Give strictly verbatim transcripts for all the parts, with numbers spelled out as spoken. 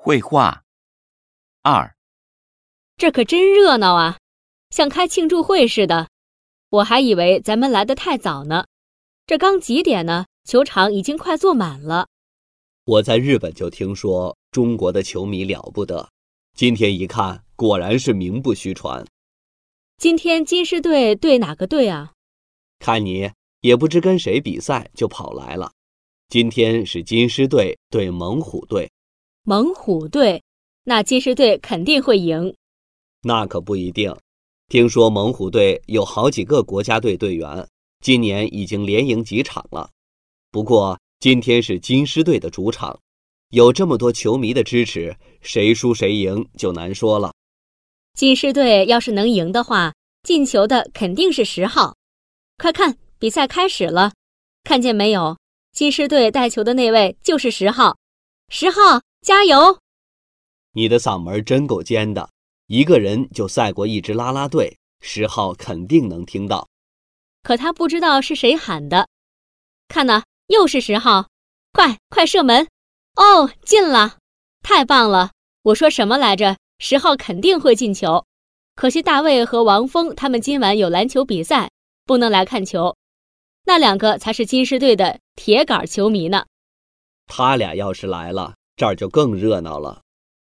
绘画二。 这可真热闹啊，像开庆祝会似的。我还以为咱们来得太早呢。这刚几点呢？球场已经快坐满了。 我在日本就听说中国的球迷了不得，今天一看，果然是名不虚传。 今天金狮队对哪个队啊？ 看你也不知跟谁比赛就跑来了。今天是金狮队对猛虎队。 猛虎队？那金狮队肯定会赢。 那可不一定，听说猛虎队有好几个国家队队员，今年已经连赢几场了。不过今天是金狮队的主场，有这么多球迷的支持，谁输谁赢就难说了。 金狮队要是能赢的话，进球的肯定是十号。快看，比赛开始了，看见没有？金狮队带球的那位就是十号。十号，加油！ 你的嗓门真够尖的，一个人就赛过一支啦啦队，十号肯定能听到。 可他不知道是谁喊的。看呐，又是十号，快快射门！哦，进了，太棒了！我说什么来着？十号肯定会进球。可惜大卫和王峰他们今晚有篮球比赛，不能来看球。那两个才是金狮队的铁杆球迷呢。 他俩要是来了，这儿就更热闹了。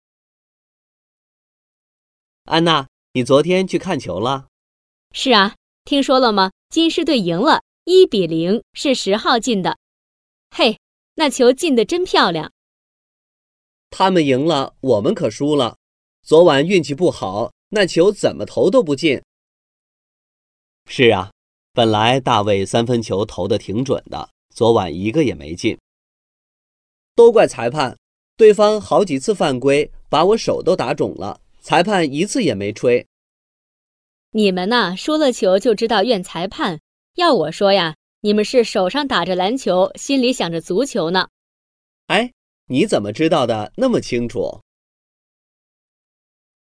安娜，你昨天去看球了？ 是啊，听说了吗？金狮队赢了，一比零，是十号进的。嘿，那球进得真漂亮。 他们赢了，我们可输了。昨晚运气不好，那球怎么投都不进。是啊，本来大卫三分球投得挺准的，昨晚一个也没进。都怪裁判，对方好几次犯规，把我手都打肿了，裁判一次也没吹。 你们呐，输了球就知道怨裁判，要我说呀，你们是手上打着篮球，心里想着足球呢。 哎，你怎么知道的那么清楚？